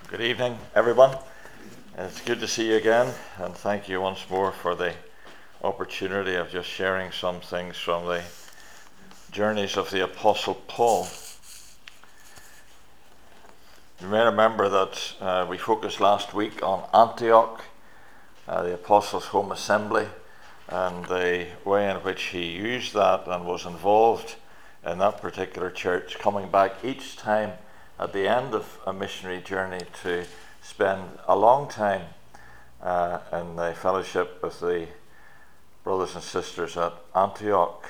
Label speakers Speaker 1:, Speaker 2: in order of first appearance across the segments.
Speaker 1: Good evening, everyone. It's good to see you again, and thank you once more for the opportunity of just sharing some things from the journeys of the Apostle Paul. You may remember that we focused last week on Antioch, the Apostles' Home Assembly, and the way in which he used that and was involved in that particular church, coming back each time at the end of a missionary journey to spend a long time in the fellowship with the brothers and sisters at Antioch.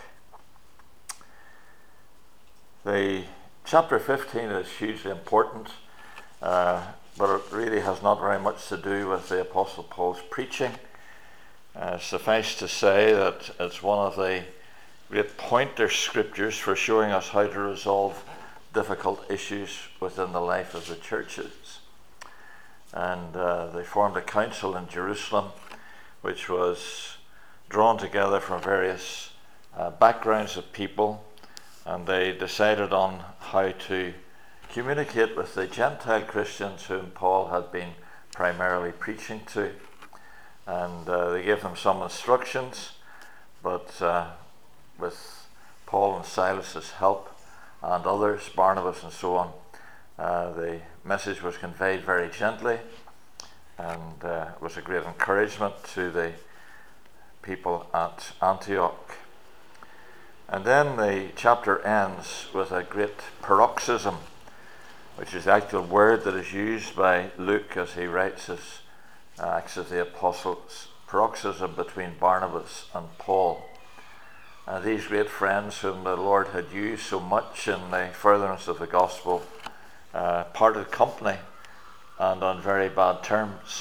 Speaker 1: The chapter 15 is hugely important, but it really has not very much to do with the Apostle Paul's preaching. Suffice to say that it's one of the great pointer scriptures for showing us how to resolve difficult issues within the life of the churches. And they formed a council in Jerusalem which was drawn together from various backgrounds of people, and they decided on how to communicate with the Gentile Christians whom Paul had been primarily preaching to. And they gave them some instructions, but with Paul and Silas's help and others, Barnabas and so on, the message was conveyed very gently, and was a great encouragement to the people at Antioch. And then the chapter ends with a great paroxysm, which is the actual word that is used by Luke as he writes his Acts of the Apostles, paroxysm between Barnabas and Paul. These great friends whom the Lord had used so much in the furtherance of the gospel parted company, and on very bad terms.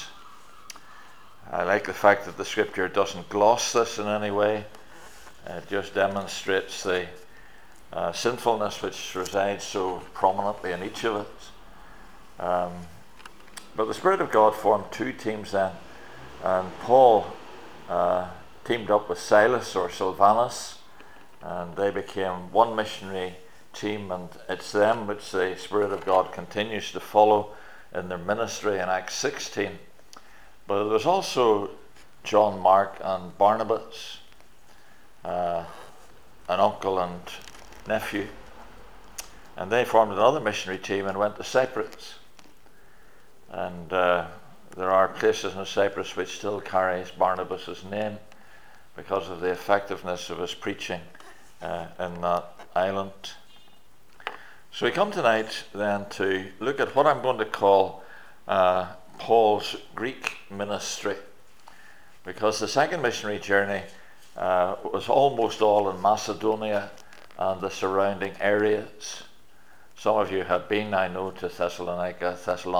Speaker 1: I like the fact that the scripture doesn't gloss this in any way. It just demonstrates the sinfulness which resides so prominently in each of us. But the Spirit of God formed two teams then, and Paul teamed up with Silas or Silvanus, and they became one missionary team, and it's them which the Spirit of God continues to follow in their ministry in Acts 16. But there was also John Mark and Barnabas, an uncle and nephew, and they formed another missionary team and went to Cyprus. And there are places in Cyprus which still carries Barnabas' name because of the effectiveness of his preaching in that island. So we come tonight then to look at what I'm going to call Paul's Greek ministry, because the second missionary journey was almost all in Macedonia and the surrounding areas. Some of you have been, I know, to Thessalonica.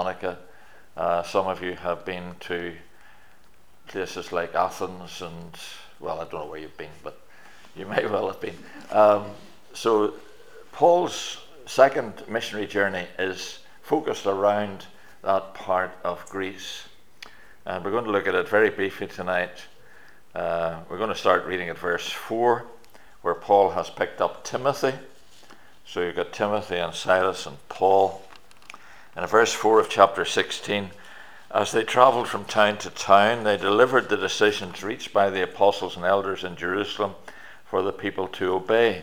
Speaker 1: Some of you have been to places like Athens, and well, I don't know where you've been, but you may well have been. So Paul's second missionary journey is focused around that part of Greece, and we're going to look at it very briefly tonight. We're going to start reading at verse 4, where Paul has picked up Timothy. So you've got Timothy and Silas and Paul. And in verse 4 of chapter 16, as they travelled from town to town, they delivered the decisions reached by the apostles and elders in Jerusalem for the people to obey.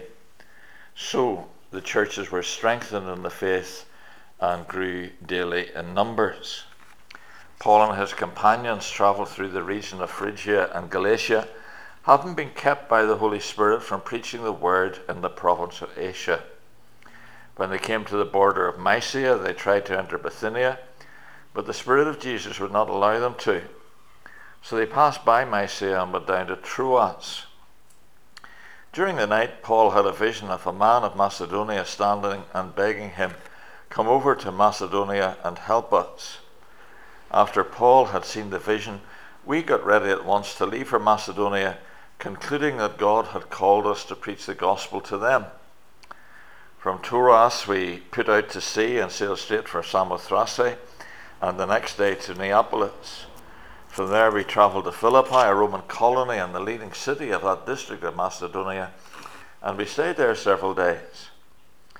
Speaker 1: So the churches were strengthened in the faith and grew daily in numbers. Paul and his companions travelled through the region of Phrygia and Galatia, having been kept by the Holy Spirit from preaching the word in the province of Asia. When they came to the border of Mysia, they tried to enter Bithynia, but the Spirit of Jesus would not allow them to. So they passed by Mysia and went down to Troas. During the night, Paul had a vision of a man of Macedonia standing and begging him, "Come over to Macedonia and help us." After Paul had seen the vision, we got ready at once to leave for Macedonia, concluding that God had called us to preach the gospel to them. From Troas we put out to sea and sailed straight for Samothrace, and the next day to Neapolis. From there we travelled to Philippi, a Roman colony and the leading city of that district of Macedonia, and we stayed there several days.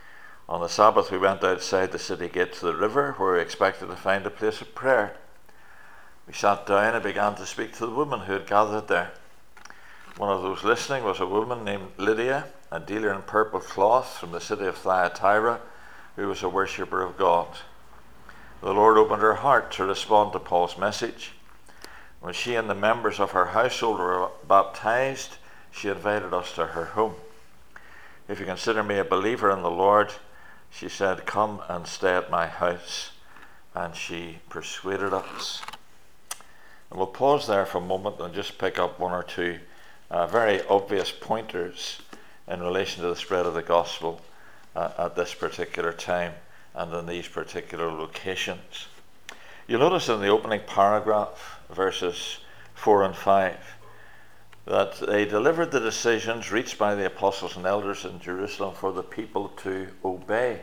Speaker 1: On the Sabbath, we went outside the city gate to the river, where we expected to find a place of prayer. We sat down and began to speak to the women who had gathered there. One of those listening was a woman named Lydia, a dealer in purple cloth from the city of Thyatira, who was a worshipper of God. The Lord opened her heart to respond to Paul's message. When she and the members of her household were baptized, she invited us to her home. "If you consider me a believer in the Lord," she said, "come and stay at my house." And she persuaded us. And we'll pause there for a moment and just pick up one or two very obvious pointers in relation to the spread of the gospel at this particular time and in these particular locations. You'll notice in the opening paragraph, verses 4 and 5, that they delivered the decisions reached by the apostles and elders in Jerusalem for the people to obey.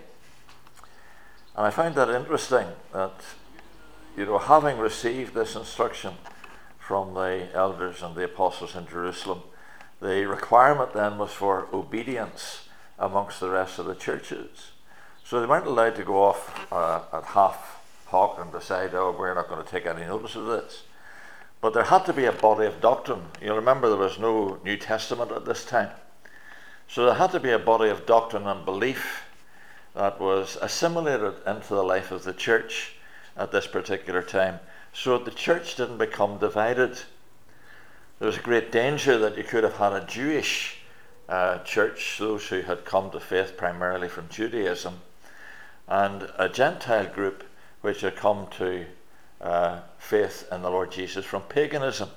Speaker 1: And I find that interesting that, having received this instruction from the elders and the apostles in Jerusalem, the requirement then was for obedience amongst the rest of the churches. So they weren't allowed to go off at half-hawk and decide, we're not going to take any notice of this. But there had to be a body of doctrine. You'll remember there was no New Testament at this time. So there had to be a body of doctrine and belief that was assimilated into the life of the church at this particular time, so that the church didn't become divided. There was a great danger that you could have had a Jewish church, those who had come to faith primarily from Judaism, and a Gentile group which had come to faith in the Lord Jesus from paganism.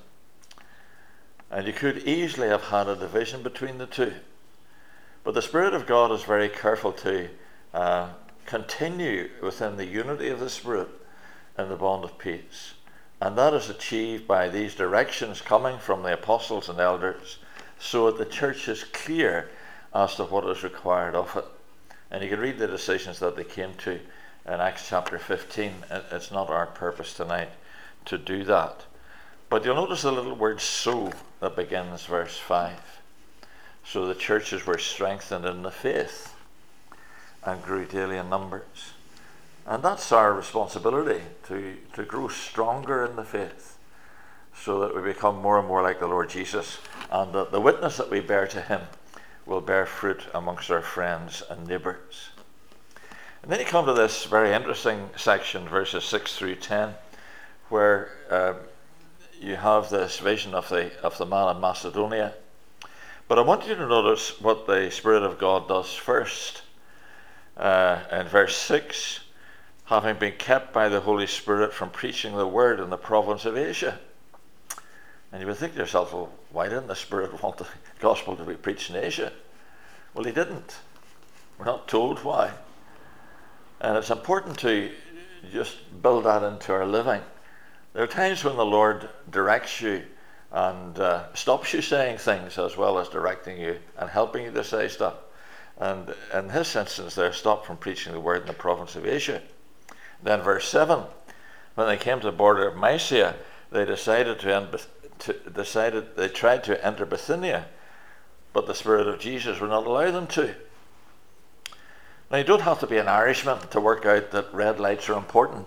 Speaker 1: And you could easily have had a division between the two. But the Spirit of God is very careful to continue within the unity of the Spirit in the bond of peace. And that is achieved by these directions coming from the apostles and elders, so that the church is clear as to what is required of it. And you can read the decisions that they came to in Acts chapter 15. It's not our purpose tonight to do that. But you'll notice the little word "so" that begins verse 5. So the churches were strengthened in the faith and grew daily in numbers. And that's our responsibility, to grow stronger in the faith, so that we become more and more like the Lord Jesus, and that the witness that we bear to him will bear fruit amongst our friends and neighbours. And then you come to this very interesting section, verses 6 through 10, where you have this vision of the man in Macedonia. But I want you to notice what the Spirit of God does first. In verse 6, having been kept by the Holy Spirit from preaching the word in the province of Asia. And you would think to yourself, well, why didn't the Spirit want the gospel to be preached in Asia? Well, he didn't. We're not told why. And it's important to just build that into our living. There are times when the Lord directs you and stops you saying things, as well as directing you and helping you to say stuff. And in this instance, they're stopped from preaching the word in the province of Asia. Then verse 7, when they came to the border of Mysia, they tried to enter Bithynia, but the Spirit of Jesus would not allow them to. Now, you don't have to be an Irishman to work out that red lights are important.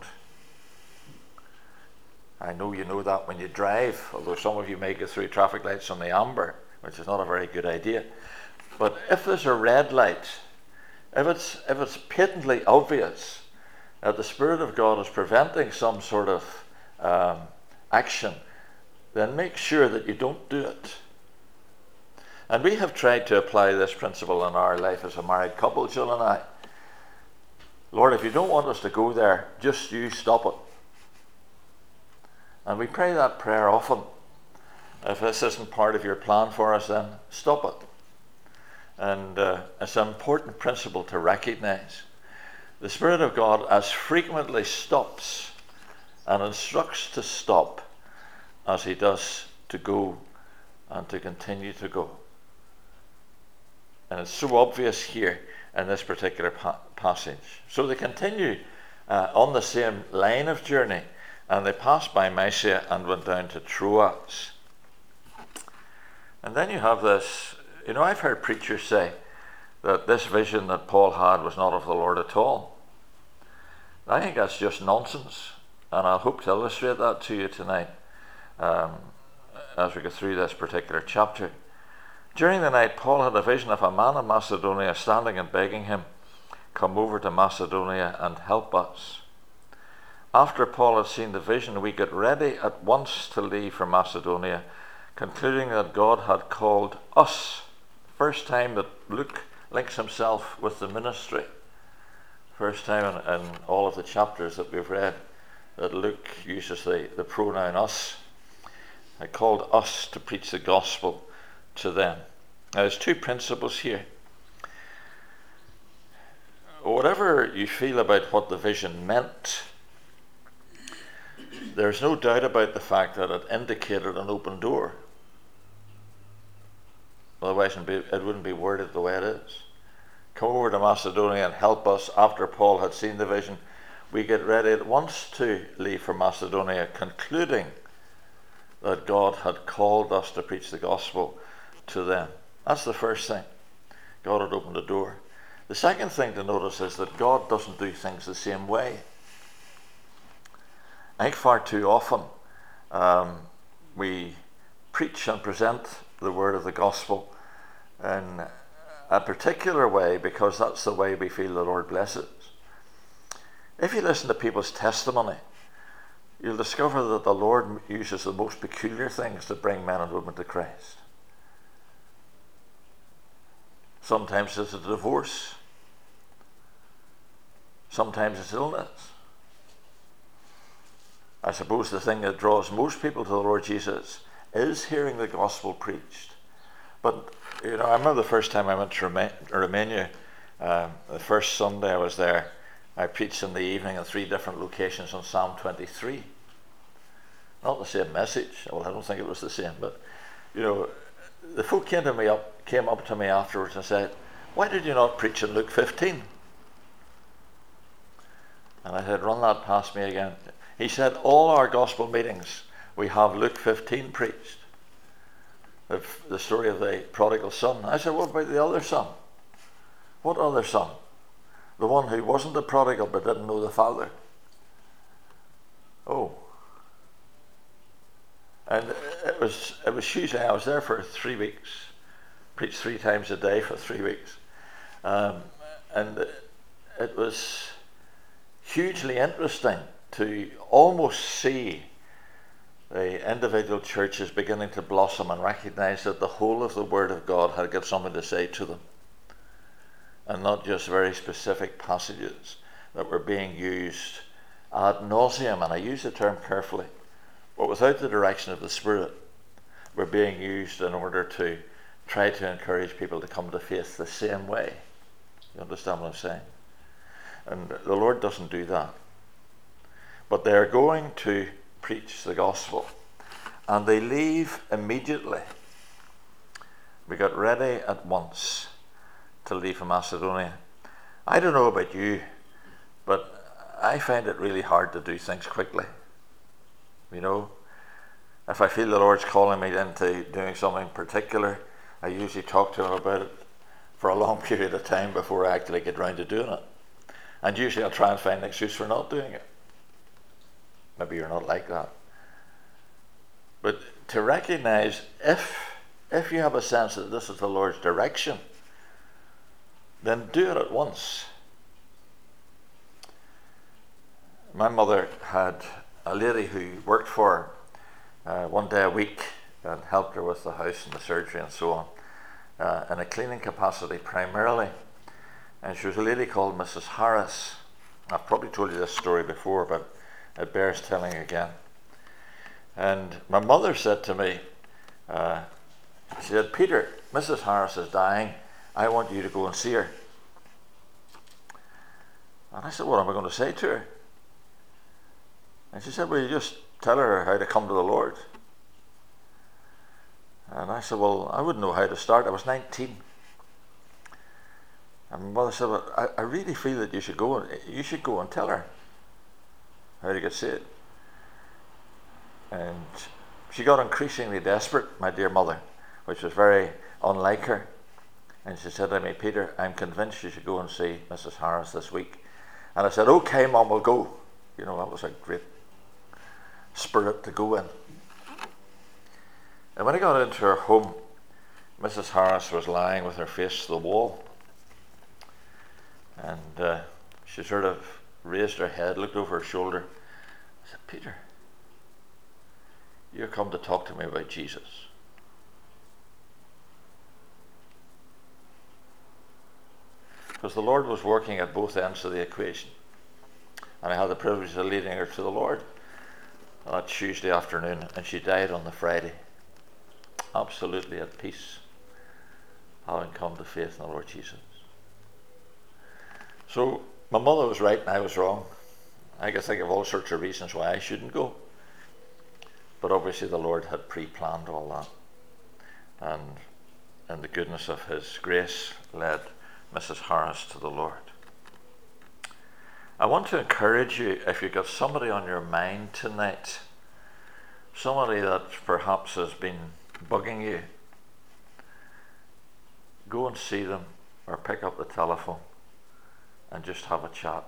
Speaker 1: I know you know that when you drive, although some of you may go through traffic lights on the amber, which is not a very good idea. But if there's a red light, if it's patently obvious that the Spirit of God is preventing some sort of action, then make sure that you don't do it. And we have tried to apply this principle in our life as a married couple, Jill and I. Lord, if you don't want us to go there, just you stop it. And we pray that prayer often. If this isn't part of your plan for us, then stop it. And it's an important principle to recognize. The Spirit of God as frequently stops and instructs to stop as he does to go and to continue to go. And it's so obvious here in this particular passage. So they continue on the same line of journey, and they passed by Mysia and went down to Troas. And then you have this, I've heard preachers say that this vision that Paul had was not of the Lord at all. I think that's just nonsense, and I hope to illustrate that to you tonight as we go through this particular chapter. During the night, Paul had a vision of a man in Macedonia standing and begging him, "Come over to Macedonia and help us." After Paul had seen the vision, we got ready at once to leave for Macedonia, concluding that God had called us. First time that Luke links himself with the ministry. First time in all of the chapters that we've read that Luke uses the pronoun us. He called us to preach the gospel to them. Now there's two principles here. Whatever you feel about what the vision meant, there's no doubt about the fact that it indicated an open door. Otherwise it wouldn't be worded the way it is. Come over to Macedonia and help us. After Paul had seen the vision, we get ready at once to leave for Macedonia, concluding that God had called us to preach the gospel to them. That's the first thing. God had opened the door. The second thing to notice is that God doesn't do things the same way. I think far too often we preach and present the word of the gospel in a particular way because that's the way we feel the Lord blesses. If you listen to people's testimony, you'll discover that the Lord uses the most peculiar things to bring men and women to Christ. Sometimes it's a divorce. Sometimes it's illness. I suppose the thing that draws most people to the Lord Jesus is hearing the gospel preached. But, I remember the first time I went to Romania, the first Sunday I was there, I preached in the evening in 3 different locations on Psalm 23. Not the same message. Well, I don't think it was the same, but, the folk came up to me afterwards and said, "Why did you not preach in Luke 15? And I said, "Run that past me again." He said, "All our gospel meetings, we have Luke 15 preached. The story of the prodigal son." I said, "What about the other son?" "What other son?" "The one who wasn't a prodigal but didn't know the father." Oh. And it was Tuesday. I was there for 3 weeks. Preached 3 times a day for 3 weeks. And it was hugely interesting to almost see the individual churches beginning to blossom and recognize that the whole of the Word of God had got something to say to them, and not just very specific passages that were being used ad nauseum, and I use the term carefully, but without the direction of the Spirit, were being used in order to try to encourage people to come to faith the same way. You understand what I'm saying? And the Lord doesn't do that. But they're going to preach the gospel, and they leave immediately. We got ready at once to leave for Macedonia. I don't know about you, but I find it really hard to do things quickly. If I feel the Lord's calling me into doing something particular, I usually talk to Him about it for a long period of time before I actually get round to doing it. And usually I'll try and find an excuse for not doing it. Maybe you're not like that. But to recognize, if you have a sense that this is the Lord's direction, then do it at once. My mother had a lady who worked for her 1 day a week and helped her with the house and the surgery and so on, in a cleaning capacity primarily. And she was a lady called Mrs. Harris. I've probably told you this story before, but it bears telling again. And my mother said to me, she said, "Peter, Mrs. Harris is dying. I want you to go and see her." And I said, "What am I going to say to her?" And she said, "Well, you just tell her how to come to the Lord." And I said, "Well, I wouldn't know how to start." I was 19. And my mother said, "Well, I really feel that you should go and tell her how to get saved." And she got increasingly desperate, my dear mother, which was very unlike her. And she said to me, Peter, I'm convinced you should go and see Mrs. Harris this week. And I said, okay, Mum, we'll go. You know, that was a great spirit to go in. And when I got into her home, Mrs. Harris was lying with her face to the wall. And she sort of raised her head, looked over her shoulder. I said, Peter, you're come to talk to me about Jesus. Because the Lord was working at both ends of the equation. And I had the privilege of leading her to the Lord on that Tuesday afternoon, and she died on the Friday, absolutely at peace, having come to faith in the Lord Jesus. So my mother was right and I was wrong. I could think of all sorts of reasons why I shouldn't go. But obviously the Lord had pre-planned all that. And in the goodness of his grace led Mrs. Harris to the Lord. I want to encourage you, if you've got somebody on your mind tonight, somebody that perhaps has been bugging you, go and see them or pick up the telephone and just have a chat.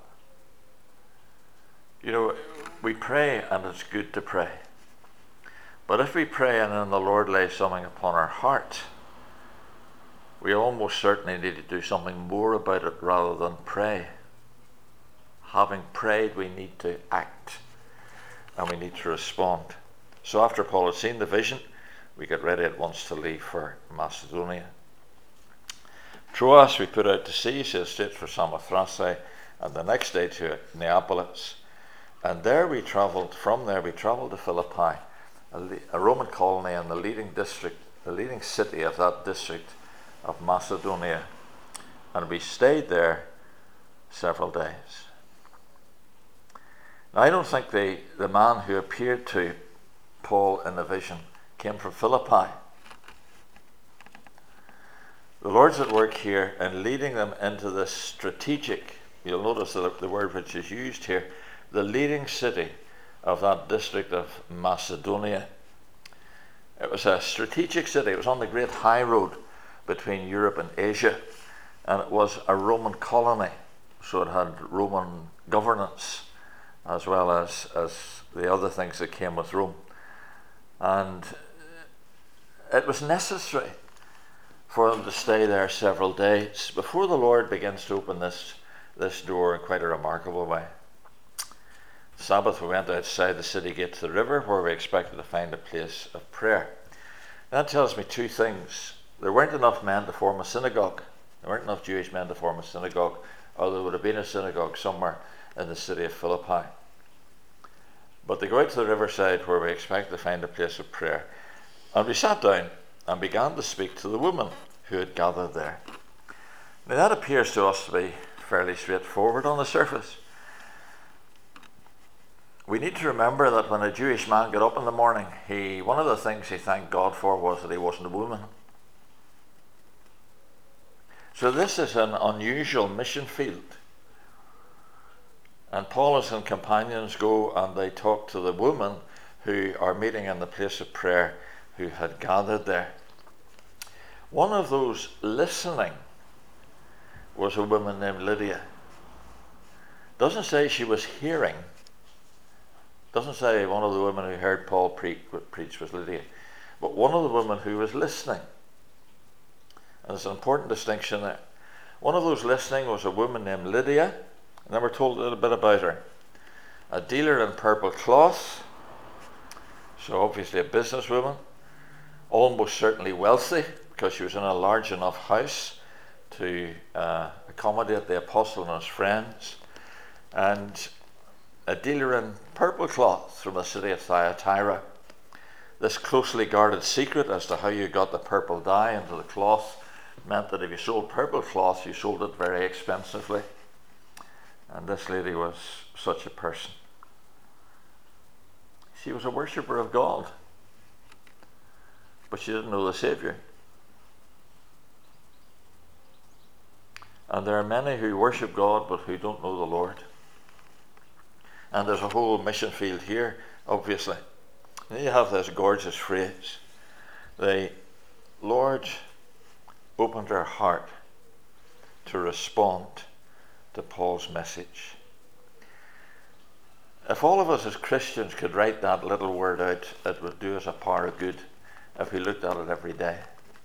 Speaker 1: You know, we pray and it's good to pray. But if we pray and then the Lord lays something upon our heart, we almost certainly need to do something more about it rather than pray. Having prayed, we need to act and we need to respond. So after Paul had seen the vision, we get ready at once to leave for Macedonia. Troas we put out to sea, says straight for Samothrace, and the next day to Neapolis. And from there we travelled to Philippi, a Roman colony and the leading city of that district of Macedonia. And we stayed there several days. Now, I don't think the man who appeared to Paul in the vision came from Philippi. The Lord's at work here in leading them into this strategic, you'll notice the word which is used here, the leading city of that district of Macedonia. It was a strategic city. It was on the great high road between Europe and Asia, and it was a Roman colony, so it had Roman governance as well as the other things that came with Rome. And it was necessary for them to stay there several days before the Lord begins to open this door in quite a remarkable way. Sabbath, we went outside the city gate to the river where we expected to find a place of prayer. That tells me two things. There weren't enough men to form a synagogue. There weren't enough Jewish men to form a synagogue, or there would have been a synagogue somewhere in the city of Philippi. But they go out to the riverside where we expected to find a place of prayer. And we sat down and began to speak to the women who had gathered there. Now that appears to us to be fairly straightforward on the surface. We need to remember that when a Jewish man got up in the morning, one of the things he thanked God for was that he wasn't a woman. So this is an unusual mission field. And Paul and his companions go and they talk to the women who are meeting in the place of prayer who had gathered there. One of those listening was a woman named Lydia. Doesn't say she was hearing. Doesn't say one of the women who heard Paul preach was Lydia. But one of the women who was listening. And there's an important distinction there. One of those listening was a woman named Lydia. And then we're told a little bit about her. A dealer in purple cloth. So obviously a businesswoman. Almost certainly wealthy, because she was in a large enough house to accommodate the apostle and his friends. And a dealer in purple cloth from the city of Thyatira. This closely guarded secret as to how you got the purple dye into the cloth meant that if you sold purple cloth, you sold it very expensively. And this lady was such a person. She was a worshipper of God, but she didn't know the Saviour. And there are many who worship God but who don't know the Lord. And there's a whole mission field here, obviously. And you have this gorgeous phrase, the Lord opened her heart to respond to Paul's message. If all of us as Christians could write that little word out, it would do us a power of good if we looked at it every day.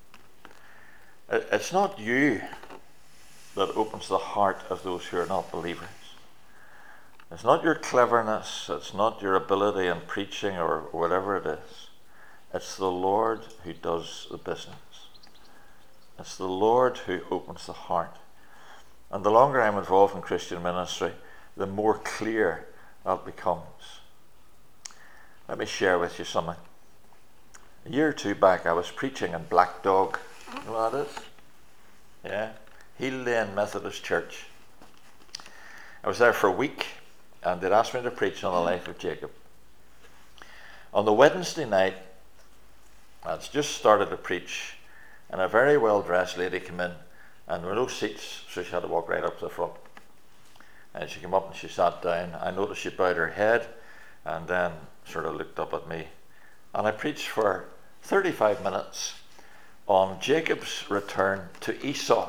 Speaker 1: It's not you that opens the heart of those who are not believers. It's not your cleverness, it's not your ability in preaching or whatever it is. It's the Lord who does the business. It's the Lord who opens the heart. And the longer I'm involved in Christian ministry, the more clear that becomes. Let me share with you something. A year or two back, I was preaching in Black Dog. You know what that is? Yeah. Heald Lane Methodist Church. I was there for a week, and they'd asked me to preach on the life of Jacob. On the Wednesday night, I just started to preach, and a very well-dressed lady came in, and there were no seats, so she had to walk right up to the front. And she came up and she sat down. I noticed she bowed her head, and then sort of looked up at me. And I preached for 35 minutes on Jacob's return to Esau.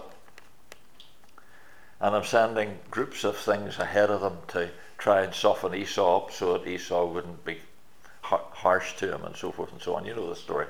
Speaker 1: And I'm sending groups of things ahead of them to try and soften Esau up so that Esau wouldn't be harsh to him and so forth and so on. You know the story.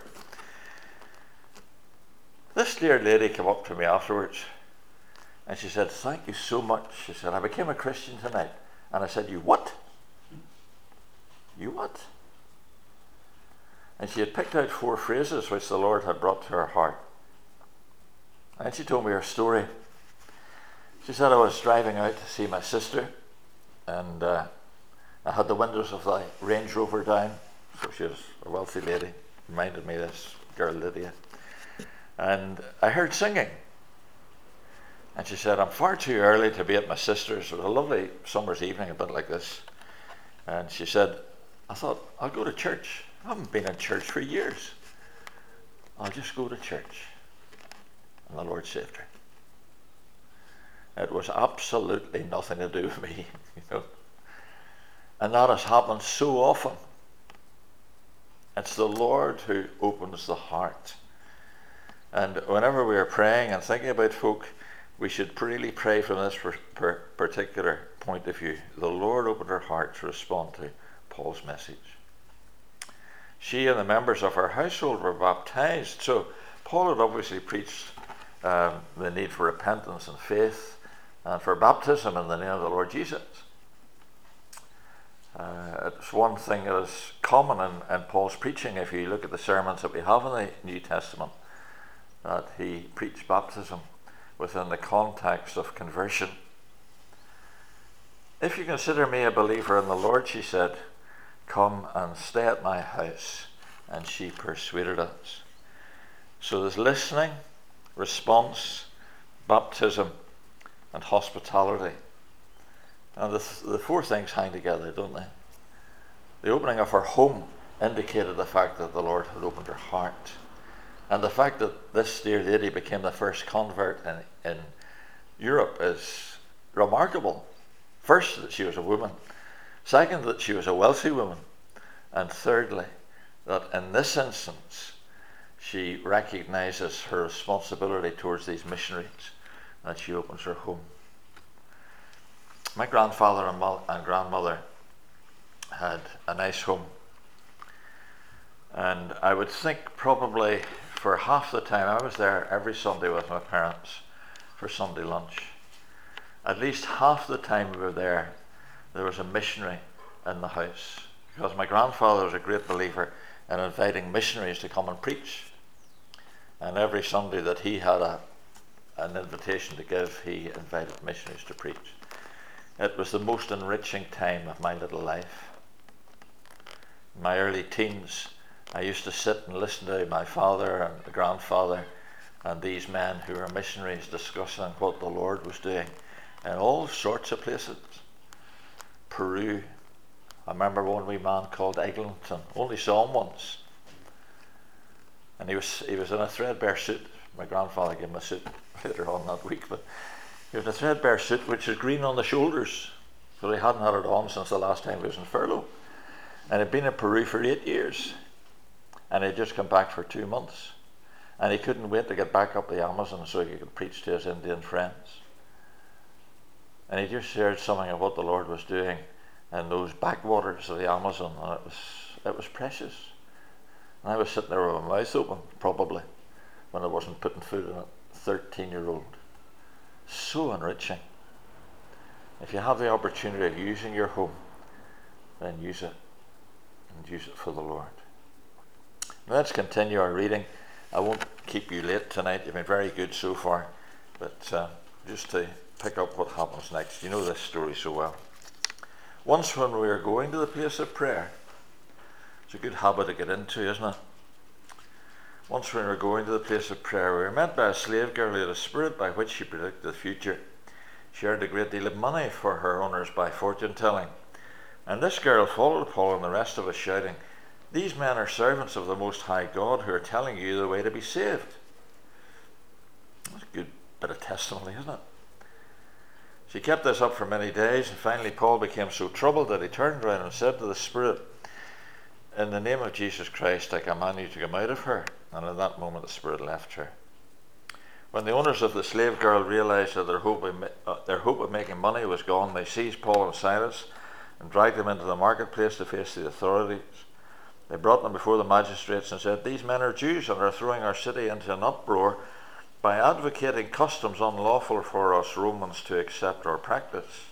Speaker 1: This dear lady came up to me afterwards and she said, "Thank you so much." She said, "I became a Christian tonight." And I said, "You what? You what?" And she had picked out 4 phrases which the Lord had brought to her heart. And she told me her story. She said, "I was driving out to see my sister, and I had the windows of the Range Rover down." So she was a wealthy lady. Reminded me of this girl Lydia. And I heard singing. And she said, "I'm far too early to be at my sister's." It was a lovely summer's evening, a bit like this. And she said, "I thought, I'll go to church. I haven't been in church for years. I'll just go to church." And the Lord saved her. It was absolutely nothing to do with me, you know. And that has happened so often. It's the Lord who opens the heart. And whenever we are praying and thinking about folk, we should really pray from this particular point of view. The Lord opened her heart to respond to Paul's message. She and the members of her household were baptized. So Paul had obviously preached the need for repentance and faith and for baptism in the name of the Lord Jesus. It's one thing that is common in Paul's preaching. If you look at the sermons that we have in the New Testament, that he preached baptism within the context of conversion. "If you consider me a believer in the Lord," she said, "come and stay at my house." And she persuaded us. So there's listening, response, baptism, and hospitality. And the 4 things hang together, don't they? The opening of her home indicated the fact that the Lord had opened her heart. And the fact that this dear lady became the first convert in Europe is remarkable. First, that she was a woman. Second, that she was a wealthy woman. And thirdly, that in this instance, she recognizes her responsibility towards these missionaries, and she opens her home. My grandfather and grandmother had a nice home. And I would think probably for half the time, I was there every Sunday with my parents for Sunday lunch. At least half the time we were there was a missionary in the house. Because my grandfather was a great believer in inviting missionaries to come and preach. And every Sunday that he had an invitation to give, he invited missionaries to preach. It was the most enriching time of my little life. In my early teens, I used to sit and listen to my father and grandfather and these men who were missionaries discussing what the Lord was doing in all sorts of places. Peru. I remember one wee man called Eglinton. Only saw him once. And he was in a threadbare suit. My grandfather gave him a suit later on that week, but he was in a threadbare suit which was green on the shoulders, so he hadn't had it on since the last time he was in furlough. And he'd been in Peru for 8 years. And he'd just come back for 2 months. And he couldn't wait to get back up the Amazon so he could preach to his Indian friends. And he just shared something of what the Lord was doing in those backwaters of the Amazon, and it was precious. And I was sitting there with my mouth open, probably, when I wasn't putting food in a 13-year-old. So enriching. If you have the opportunity of using your home, then use it, and use it for the Lord. Now let's continue our reading. I won't keep you late tonight. You've been very good so far, but just to pick up what happens next. You know this story so well. Once when we were going to the place of prayer, it's a good habit to get into, isn't it? Once when we were going to the place of prayer, we were met by a slave girl who had a spirit by which she predicted the future. She earned a great deal of money for her owners by fortune telling. And this girl followed Paul and the rest of us, shouting, "These men are servants of the Most High God who are telling you the way to be saved." That's a good bit of testimony, isn't it? She kept this up for many days, and finally Paul became so troubled that he turned around and said to the spirit, "In the name of Jesus Christ, I command you to come out of her." And at that moment the spirit left her. When the owners of the slave girl realized that their hope of making money was gone, they seized Paul and Silas and dragged them into the marketplace to face the authorities. They brought them before the magistrates and said, "These men are Jews and are throwing our city into an uproar by advocating customs unlawful for us Romans to accept or practice."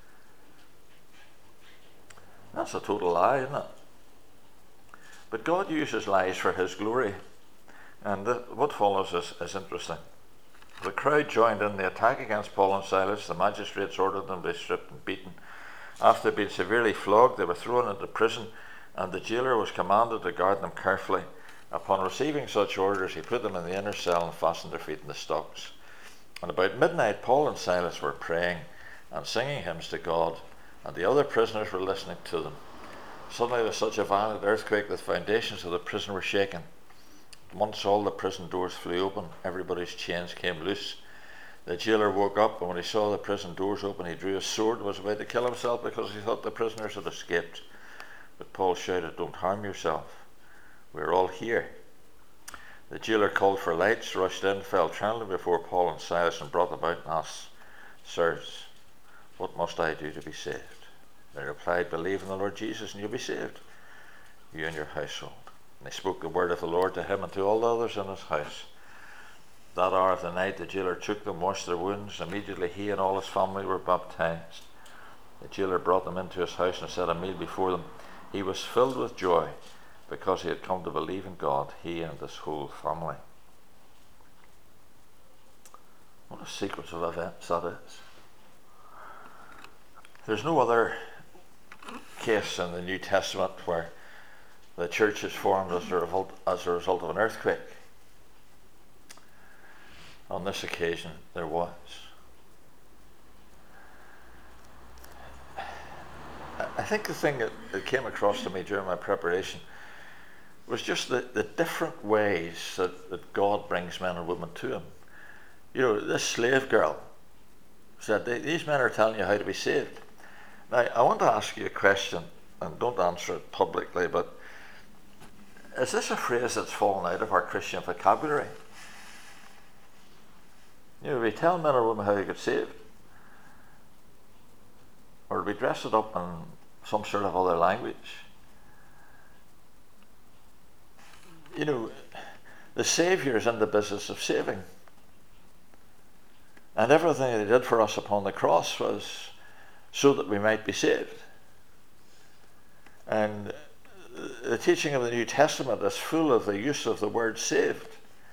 Speaker 1: That's a total lie, isn't it? But God uses lies for his glory. And what follows is interesting. The crowd joined in the attack against Paul and Silas. The magistrates ordered them to be stripped and beaten. After being severely flogged, they were thrown into prison, and the jailer was commanded to guard them carefully. Upon receiving such orders, he put them in the inner cell and fastened their feet in the stocks. And about midnight, Paul and Silas were praying and singing hymns to God, and the other prisoners were listening to them. Suddenly there was such a violent earthquake that the foundations of the prison were shaken. At once all the prison doors flew open, everybody's chains came loose. The jailer woke up, and when he saw the prison doors open, he drew his sword and was about to kill himself because he thought the prisoners had escaped. But Paul shouted, "Don't harm yourself. We're all here." The jailer called for lights, rushed in, fell trembling before Paul and Silas, and brought them out and asked, "Sirs, what must I do to be saved?" They replied, "Believe in the Lord Jesus and you'll be saved, you and your household." And they spoke the word of the Lord to him and to all the others in his house. That hour of the night the jailer took them, washed their wounds. Immediately he and all his family were baptized. The jailer brought them into his house and set a meal before them. He was filled with joy because he had come to believe in God, he and his whole family. What a sequence of events that is. There's no other case in the New Testament where the church is formed as a result of an earthquake. On this occasion, there was. I think the thing that came across to me during my preparation was just the different ways that God brings men and women to him. You know, this slave girl said, "These men are telling you how to be saved." Now, I want to ask you a question, and don't answer it publicly, but is this a phrase that's fallen out of our Christian vocabulary? You know, we tell men or women how to get saved, or we dress it up in some sort of other language. You know, the Saviour is in the business of saving. And everything that he did for us upon the cross was so that we might be saved. And the teaching of the New Testament is full of the use of the word saved.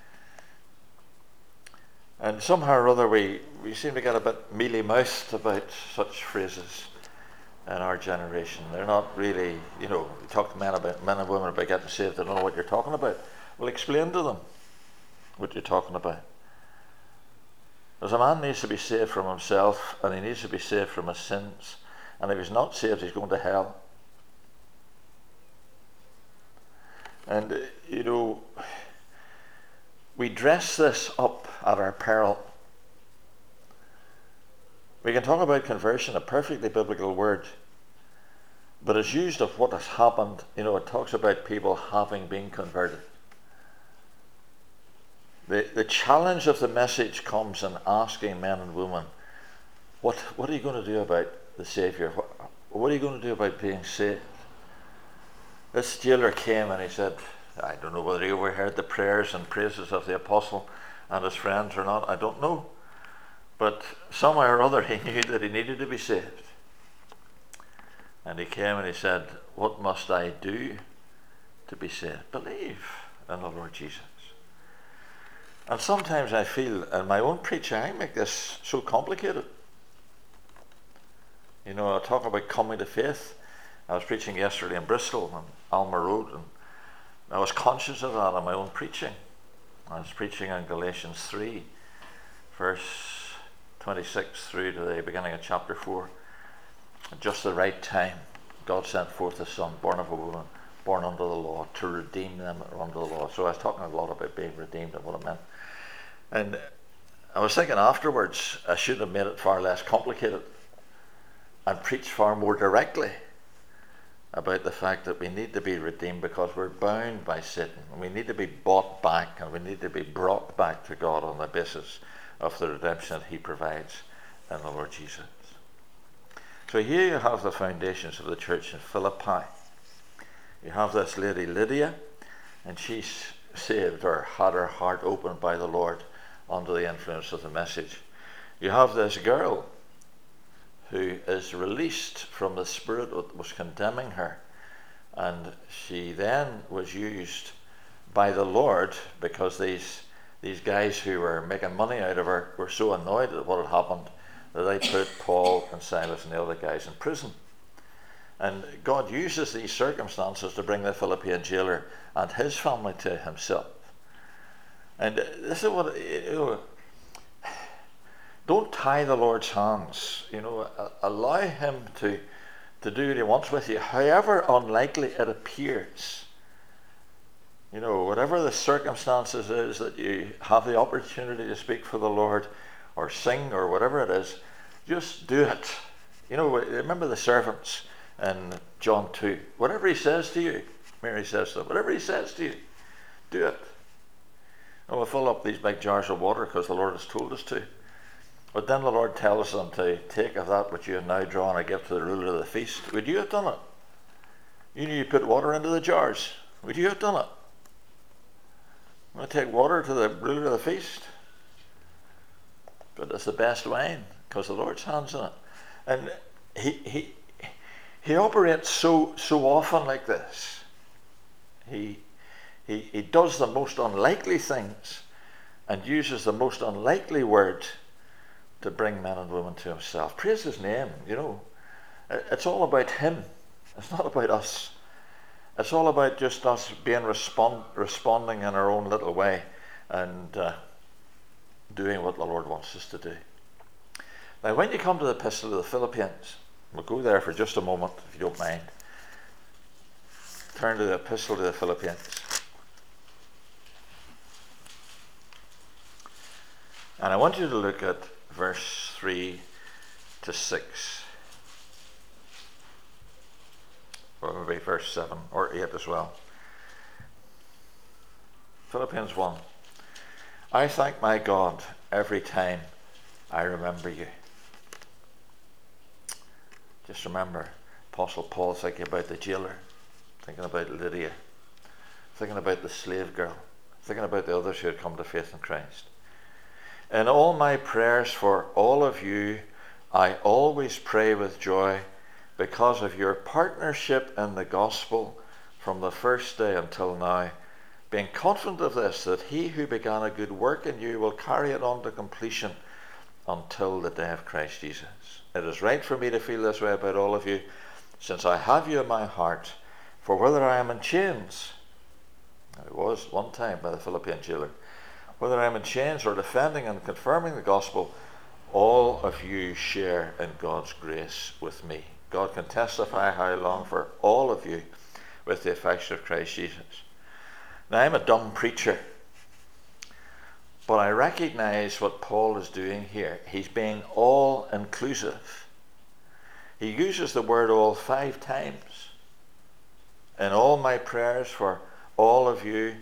Speaker 1: And somehow or other we seem to get a bit mealy-mouthed about such phrases in our generation. They're not really, you know, you talk to men and women about getting saved, they don't know what you're talking about. Well, explain to them what you're talking about. Because a man needs to be saved from himself, and he needs to be saved from his sins. And if he's not saved, he's going to hell. And, you know, we dress this up at our peril. We can talk about conversion, a perfectly biblical word, but it's used of what has happened. You know, it talks about people having been converted. The challenge of the message comes in asking men and women, what are you going to do about the Saviour? What are you going to do about being saved? This jailer came and he said, I don't know whether he overheard the prayers and praises of the apostle and his friends or not, I don't know. But somehow or other he knew that he needed to be saved. And he came and he said, what must I do to be saved? Believe in the Lord Jesus. And sometimes I feel in my own preaching, I make this so complicated. You know, I talk about coming to faith. I was preaching yesterday in Bristol on Alma Road, and I was conscious of that in my own preaching. I was preaching on Galatians 3, verse 26 through to the beginning of chapter 4. At just the right time, God sent forth His Son, born of a woman, born under the law, to redeem them that are under the law. So I was talking a lot about being redeemed and what it meant. And I was thinking afterwards, I should have made it far less complicated and preached far more directly about the fact that we need to be redeemed because we're bound by Satan. And we need to be bought back, and we need to be brought back to God on the basis of the redemption that He provides in the Lord Jesus. So here you have the foundations of the church in Philippi. You have this lady Lydia, and she's saved or had her heart opened by the Lord under the influence of the message. You have this girl who is released from the spirit that was condemning her, and she then was used by the Lord because these guys who were making money out of her were so annoyed at what had happened that they put Paul and Silas and the other guys in prison. And God uses these circumstances to bring the Philippian jailer and his family to Himself. And this is what, don't tie the Lord's hands. Allow Him to do what He wants with you, however unlikely it appears. Whatever the circumstances is that you have the opportunity to speak for the Lord or sing or whatever it is, just do it. Remember the servants in John 2. Whatever He says to you, Mary says to them, whatever He says to you, do it. We'll fill up these big jars of water because the Lord has told us to. But then the Lord tells them to take of that which you have now drawn and give to the ruler of the feast. Would you have done it? You knew you put water into the jars. Would you have done it? I'm going to take water to the ruler of the feast. But it's the best wine because the Lord's hand's in it. And He operates so often like this. He does the most unlikely things and uses the most unlikely word to bring men and women to Himself. Praise His name. It's all about Him. It's not about us. It's all about just us being responding in our own little way and doing what the Lord wants us to do. Now, when you come to the Epistle to the Philippians, we'll go there for just a moment, if you don't mind. Turn to the Epistle to the Philippians. And I want you to look at verse 3 to 6. Or maybe verse 7 or 8 as well. Philippians 1. I thank my God every time I remember you. Just remember, Apostle Paul thinking about the jailer, thinking about Lydia, thinking about the slave girl, thinking about the others who had come to faith in Christ. In all my prayers for all of you, I always pray with joy because of your partnership in the gospel from the first day until now, being confident of this, that He who began a good work in you will carry it on to completion until the day of Christ Jesus. It is right for me to feel this way about all of you, since I have you in my heart, for whether I am in chains, I was one time by the Philippian jailer, whether I am in chains or defending and confirming the gospel, all of you share in God's grace with me. God can testify how I long for all of you with the affection of Christ Jesus. Now, I'm a dumb preacher, but I recognize what Paul is doing here. He's being all-inclusive. He uses the word all 5 times. In all my prayers for all of you,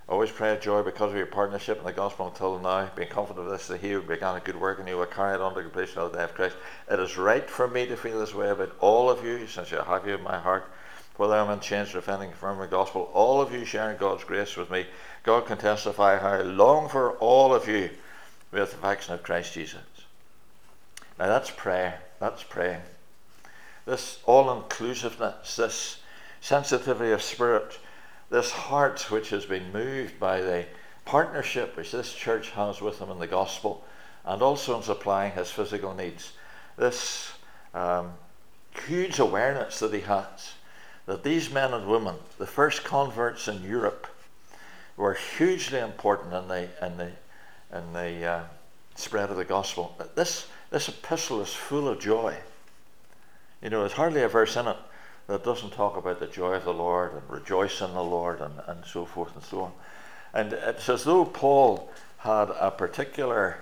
Speaker 1: Always pray with joy because of your partnership in the gospel until now, being confident of this, that he who began a good work in you will carry it on to completion of the day of Christ. It is right for me to feel this way about all of you, since I have you in my heart, whether I'm unchanged or offending from the gospel. All of you sharing God's grace with me. God can testify how I long for all of you with the affection of Christ Jesus. Now that's prayer. That's praying. This all-inclusiveness, this sensitivity of spirit, this heart which has been moved by the partnership which this church has with him in the gospel, and also in supplying his physical needs. This huge awareness that he has that these men and women, the first converts in Europe, were hugely important in the spread of the gospel. This epistle is full of joy. You know, there's hardly a verse in it that doesn't talk about the joy of the Lord and rejoice in the Lord and so forth and so on. And it's as though Paul had a particular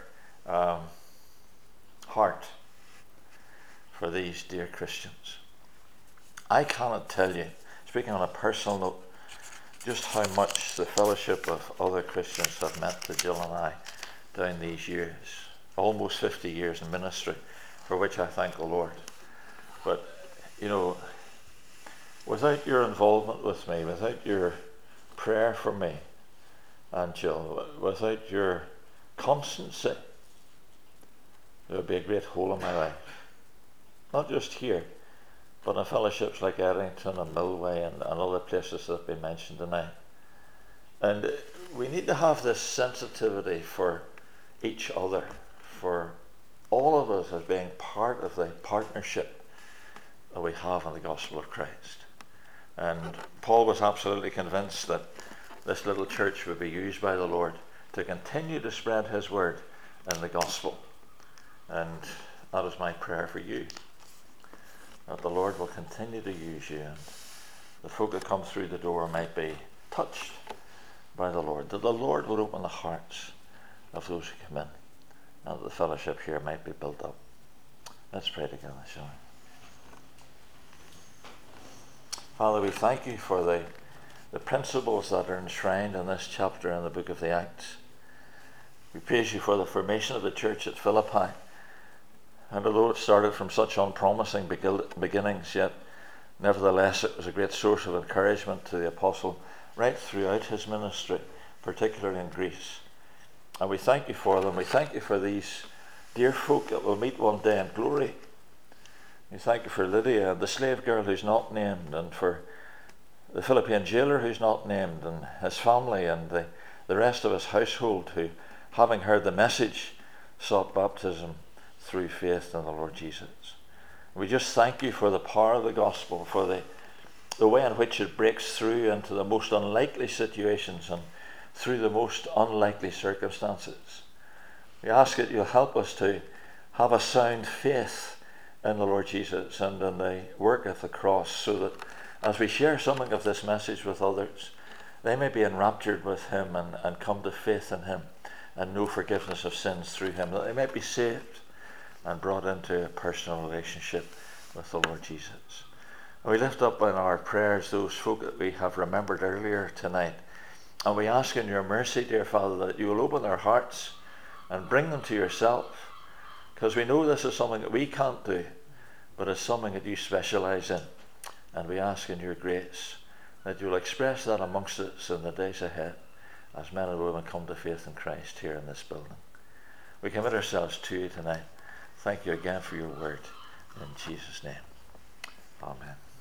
Speaker 1: heart for these dear Christians. I cannot tell you, speaking on a personal note, just how much the fellowship of other Christians have meant to Jill and I down these years, almost 50 years in ministry, for which I thank the Lord. But, you know, without your involvement with me, without your prayer for me and Jill, without your constancy, there would be a great hole in my life. Not just here, but in fellowships like Eddington and Millway and other places that have been mentioned tonight. And we need to have this sensitivity for each other, for all of us as being part of the partnership that we have in the gospel of Christ. And Paul was absolutely convinced that this little church would be used by the Lord to continue to spread his word in the gospel. And that is my prayer for you, that the Lord will continue to use you, and the folk that come through the door might be touched by the Lord, that the Lord would open the hearts of those who come in, and that the fellowship here might be built up. Let's pray together, shall we? Father, we thank you for the principles that are enshrined in this chapter in the book of the Acts. We praise you for the formation of the church at Philippi. And although it started from such unpromising beginnings, yet nevertheless it was a great source of encouragement to the apostle right throughout his ministry, particularly in Greece. And we thank you for them. We thank you for these dear folk that we'll meet one day in glory. We thank you for Lydia, the slave girl who's not named, and for the Philippian jailer who's not named, and his family, and the rest of his household who, having heard the message, sought baptism through faith in the Lord Jesus. We just thank you for the power of the gospel, for the way in which it breaks through into the most unlikely situations and through the most unlikely circumstances. We ask that you'll help us to have a sound faith in the Lord Jesus and in the work of the cross, so that as we share something of this message with others, they may be enraptured with him and come to faith in him and know forgiveness of sins through him, that they might be saved and brought into a personal relationship with the Lord Jesus. And we lift up in our prayers those folk that we have remembered earlier tonight. And we ask in your mercy, dear Father, that you will open their hearts and bring them to yourself, because we know this is something that we can't do, but it's something that you specialize in. And we ask in your grace that you will express that amongst us in the days ahead as men and women come to faith in Christ here in this building. We commit ourselves to you tonight. Thank you again for your word. In Jesus' name, amen.